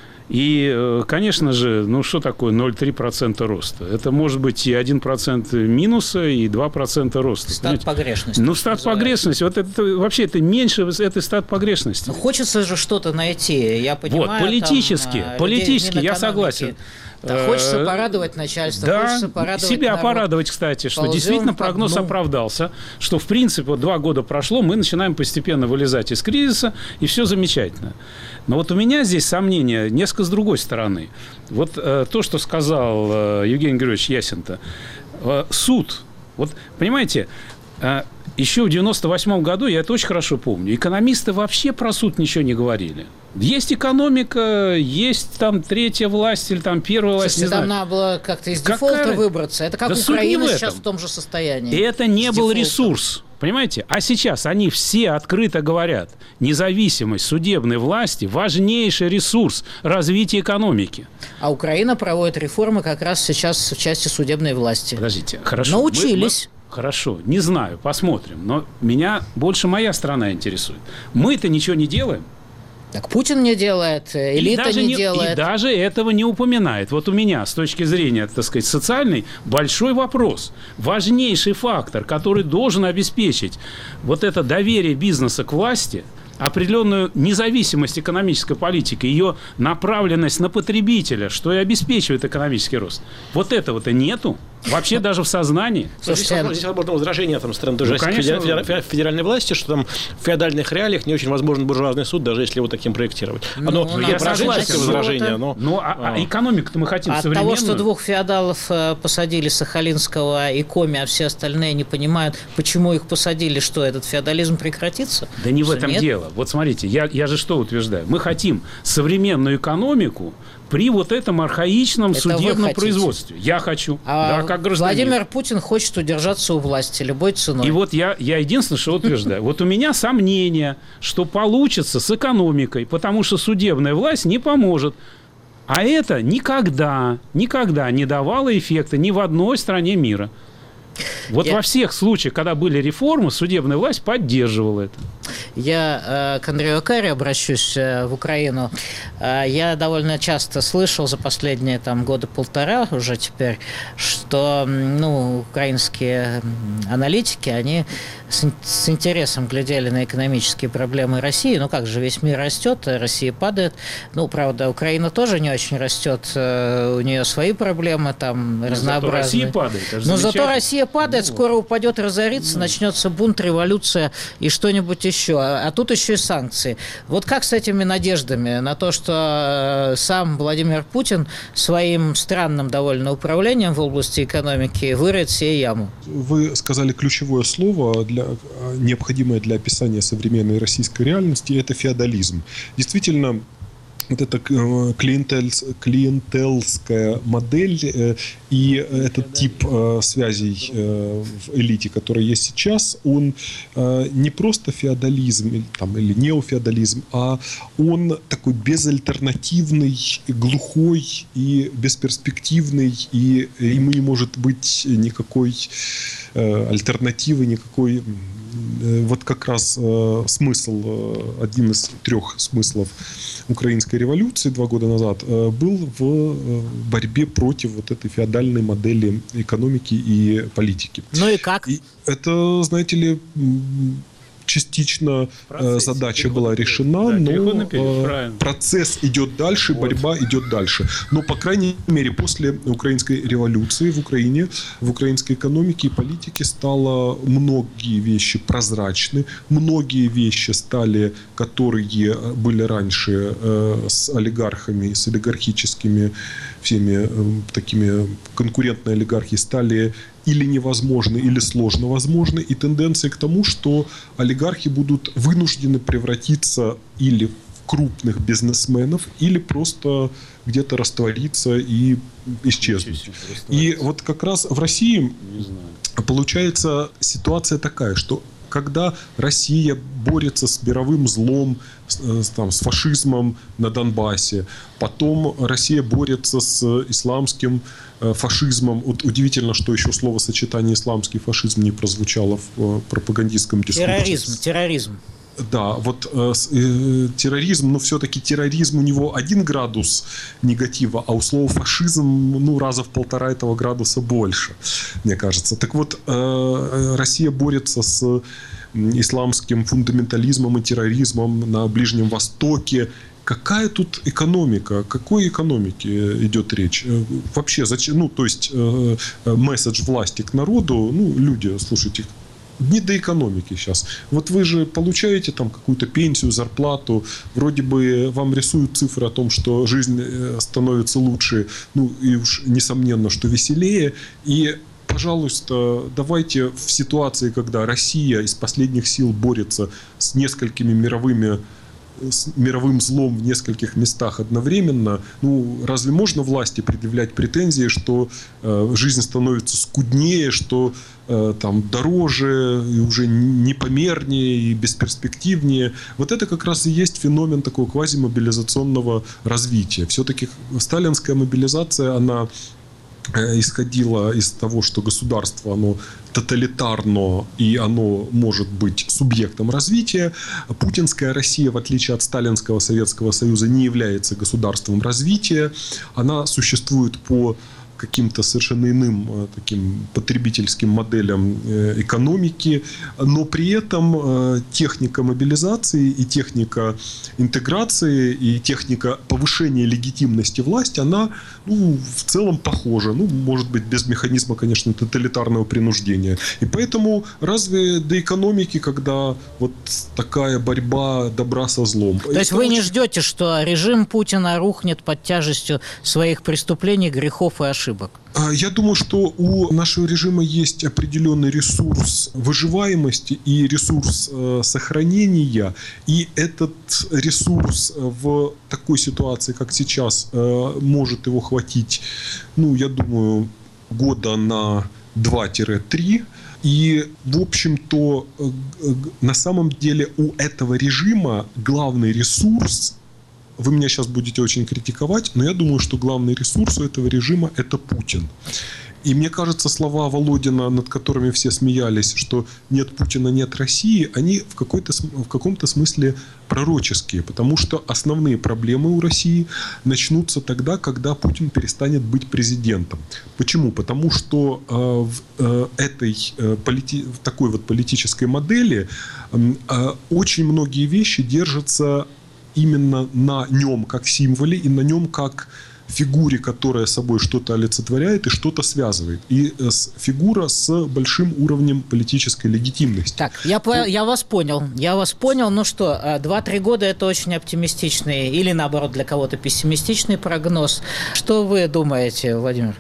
И, конечно же, ну что такое 0,3% роста? Это может быть и 1% минуса, и 2% роста. Стат погрешности. Ну, стат погрешности. Вот это вообще это меньше этой стат погрешности. Но хочется же что-то найти. Я понимаю. Вот, политически, я согласен. Да, хочется порадовать начальство, да, хочется порадовать себя народ. Порадовать, кстати, что действительно прогноз оправдался, что, в принципе, вот 2 года прошло, мы начинаем постепенно вылезать из кризиса, и все замечательно. Но вот у меня здесь сомнения несколько с другой стороны. Вот то, что сказал Евгений Григорьевич Ясин-то, суд. Вот, понимаете, еще в 1998 году, я это очень хорошо помню, экономисты вообще про суд ничего не говорили. Есть экономика, есть там третья власть или там первая власть. Слушайте, там надо было как-то из дефолта выбраться. Это как Украина сейчас в том же состоянии. Это не был ресурс. Понимаете? А сейчас они все открыто говорят, независимость судебной власти – важнейший ресурс развития экономики. А Украина проводит реформы как раз сейчас в части судебной власти. Подождите, хорошо. Научились. Хорошо, не знаю, посмотрим. Но меня больше моя страна интересует. Мы-то ничего не делаем. Так Путин не делает, элита не делает. И даже этого не упоминает. Вот у меня, с точки зрения, так сказать, социальной, большой вопрос. Важнейший фактор, который должен обеспечить вот это доверие бизнеса к власти, определенную независимость экономической политики, ее направленность на потребителя, что и обеспечивает экономический рост. Вот этого-то нету. Вообще даже в сознании. Слушайте, здесь возможно возражение со стороны федеральной власти, что там в феодальных реалиях не очень возможен буржуазный суд, даже если его таким проектировать. Я согласен. Возражение. А экономику-то мы хотим современную. От того, что двух феодалов посадили, Сахалинского и Коми, а все остальные не понимают, почему их посадили, что этот феодализм прекратится? Да не в этом дело. Вот смотрите, я же что утверждаю? Мы хотим современную экономику при вот этом архаичном судебном производстве. Я хочу. Да, как гражданин. Владимир Путин хочет удержаться у власти любой ценой. И вот я единственное, что утверждаю. Вот у меня сомнение, что получится с экономикой, потому что судебная власть не поможет. А это никогда не давало эффекта ни в одной стране мира. Вот во всех случаях, когда были реформы, судебная власть поддерживала это. Я к Андрею Акари обращусь в Украину. Я довольно часто слышал за последние года полтора уже теперь, что украинские аналитики, они с интересом глядели на экономические проблемы России. Как же, весь мир растет, Россия падает. Правда, Украина тоже не очень растет, у нее свои проблемы там разнообразные. Зато Россия падает. Но зато Россия падает, скоро упадет, разорится, начнется бунт, революция и что-нибудь еще. А тут еще и санкции. Вот как с этими надеждами на то, что сам Владимир Путин своим странным довольно управлением в области экономики выроет себе яму? Вы сказали ключевое слово, необходимое для описания современной российской реальности, это феодализм. Действительно, вот эта клиентельская модель и этот тип связей в элите, который есть сейчас, он не просто феодализм или неофеодализм, а он такой безальтернативный, глухой и бесперспективный, и ему не может быть никакой альтернативы, никакой. Вот как раз смысл, один из 3 смыслов украинской революции 2 года назад был в борьбе против вот этой феодальной модели экономики и политики. Ну и как? И это, знаете ли, частично задача была решена, но процесс идет дальше, борьба идет дальше. Но, по крайней мере, после украинской революции в Украине, в украинской экономике и политике стало многие вещи прозрачны, многие вещи стали, которые были раньше с олигархами, с олигархическими всеми такими конкурентной олигархией, стали или невозможны, или сложно возможны, и тенденция к тому, что олигархи будут вынуждены превратиться или в крупных бизнесменов, или просто где-то раствориться и исчезнуть. И вот как раз в России получается ситуация такая, что когда Россия борется с мировым злом, с фашизмом на Донбассе, потом Россия борется с исламским фашизмом. Вот удивительно, что еще словосочетание «исламский фашизм» не прозвучало в пропагандистском дискурсе. Терроризм. Да, вот терроризм, но все-таки терроризм у него 1 градус негатива, а у слова фашизм раза в 1,5 этого градуса больше, мне кажется. Так вот, Россия борется с исламским фундаментализмом и терроризмом на Ближнем Востоке. Какая тут экономика? О какой экономике идет речь? Вообще, зачем? То есть, месседж власти к народу, люди, слушайте, не до экономики сейчас. Вот вы же получаете какую-то пенсию, зарплату, вроде бы вам рисуют цифры о том, что жизнь становится лучше, и уж несомненно, что веселее. И, пожалуйста, давайте в ситуации, когда Россия из последних сил борется с несколькими мировыми с мировым злом в нескольких местах одновременно. Ну, разве можно власти предъявлять претензии, что жизнь становится скуднее, что там дороже, и уже непомернее и бесперспективнее? Вот это как раз и есть феномен такого квазимобилизационного развития. Все-таки сталинская мобилизация, она исходила из того, что государство, оно тоталитарно и оно может быть субъектом развития. Путинская Россия, в отличие от сталинского Советского Союза, не является государством развития. Она существует по каким-то совершенно иным таким потребительским моделям экономики, но при этом техника мобилизации и техника интеграции и техника повышения легитимности власти, она в целом похожа. Может быть, без механизма, конечно, тоталитарного принуждения. И поэтому разве до экономики, когда вот такая борьба добра со злом? То есть вы не ждете, что режим Путина рухнет под тяжестью своих преступлений, грехов и ошибок? Я думаю, что у нашего режима есть определенный ресурс выживаемости и ресурс сохранения. И этот ресурс в такой ситуации, как сейчас, может его хватить, я думаю, года на 2-3. И, в общем-то, на самом деле у этого режима главный ресурс, вы меня сейчас будете очень критиковать, но я думаю, что главный ресурс у этого режима – это Путин. И мне кажется, слова Володина, над которыми все смеялись, что нет Путина, нет России, они в каком-то смысле пророческие, потому что основные проблемы у России начнутся тогда, когда Путин перестанет быть президентом. Почему? Потому что в такой вот политической модели очень многие вещи держатся именно на нем как символе и на нем как фигуре, которая собой что-то олицетворяет и что-то связывает. И фигура с большим уровнем политической легитимности. Так, я вас понял. Ну что, 2-3 года – это очень оптимистичный или, наоборот, для кого-то пессимистичный прогноз. Что вы думаете, Владимир?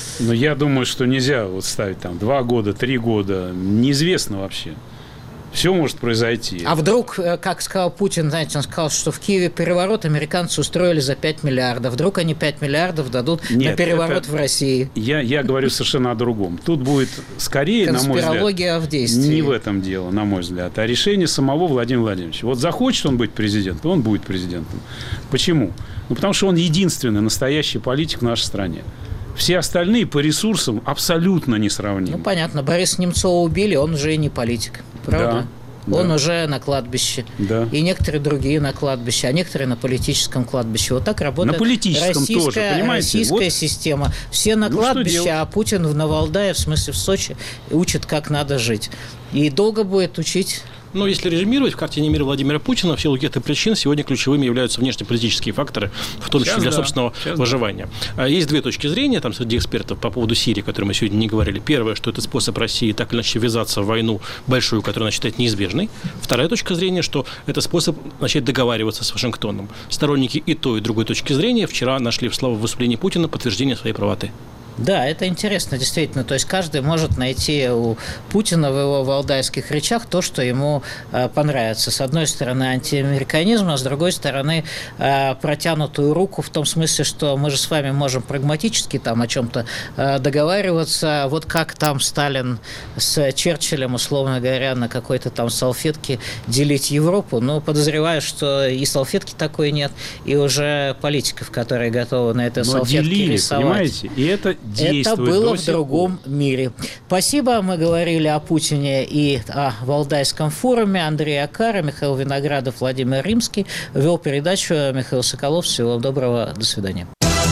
Я думаю, что нельзя ставить 2 года, 3 года. Неизвестно вообще. Все может произойти. А вдруг, как сказал Путин, знаете, он сказал, что в Киеве переворот американцы устроили за 5 миллиардов. Вдруг они 5 миллиардов дадут на переворот в России. Я говорю совершенно о другом. Тут будет скорее, на мой взгляд, конспирология в действии. Не в этом дело, на мой взгляд, а решение самого Владимира Владимировича. Вот захочет он быть президентом, он будет президентом. Почему? Потому что он единственный настоящий политик в нашей стране. Все остальные по ресурсам абсолютно несравнимы. Понятно. Бориса Немцова убили, он уже и не политик. Правда? Да, он уже на кладбище. Да. И некоторые другие на кладбище, а некоторые на политическом кладбище. Вот так работает на политическом тоже, понимаете? Российская система. Все на кладбище, а Путин на Валдае, в смысле в Сочи, учит, как надо жить. И долго будет учить. Но если резюмировать, в картине мира Владимира Путина в силу каких-то причин сегодня ключевыми являются внешнеполитические факторы, в том числе для собственного выживания. Есть 2 точки зрения там среди экспертов по поводу Сирии, о которой мы сегодня не говорили. Первое, что это способ России так или иначе ввязаться в войну большую, которую она считает неизбежной. Вторая точка зрения, что это способ начать договариваться с Вашингтоном. Сторонники и той, и другой точки зрения вчера нашли в выступлении Путина подтверждение своей правоты. Да, это интересно, действительно. То есть каждый может найти у Путина в его валдайских речах то, что ему понравится. С одной стороны, антиамериканизм, а с другой стороны, протянутую руку в том смысле, что мы же с вами можем прагматически там о чем-то договариваться. Вот как там Сталин с Черчиллем, условно говоря, на какой-то там салфетке делить Европу. Но подозреваю, что и салфетки такой нет, и уже политиков, которые готовы на этой салфетке делили, рисовать. Понимаете? И это было в другом мире. Спасибо. Мы говорили о Путине и о Валдайском форуме. Андрей Акара, Михаил Виноградов, Владимир Римский. Вел передачу Михаил Соколов. Всего доброго. До свидания.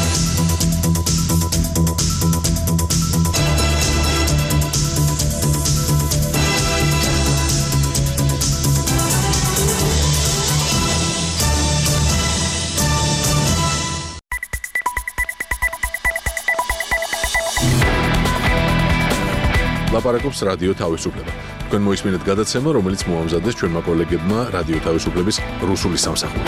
ლაპარაკობს რადიო თავისუფლება. თქვენ მოისმინეთ გადაცემა, რომელიც მოამზადეს ჩვენმა კოლეგებმა რადიო თავისუფლების რუსული სამსახური.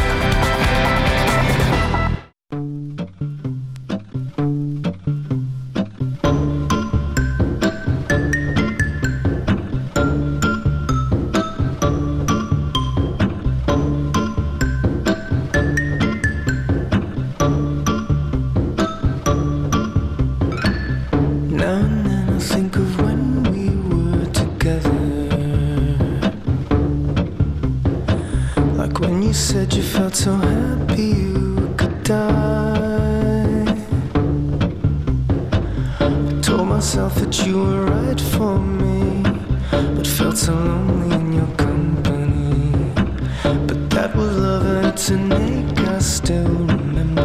myself that you were right for me, but felt so lonely in your company. But that was love and it's an ache I still remember.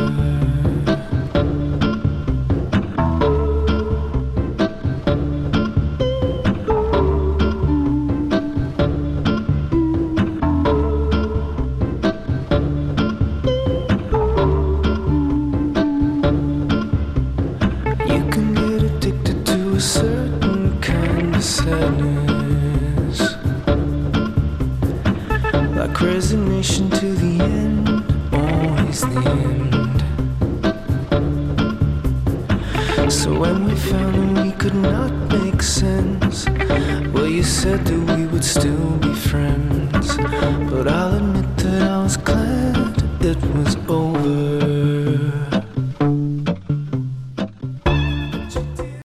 Resignation to the end, always the end. So when we found that we could not make sense, well, you said that we would still be friends. But I'll admit that I was glad it was over.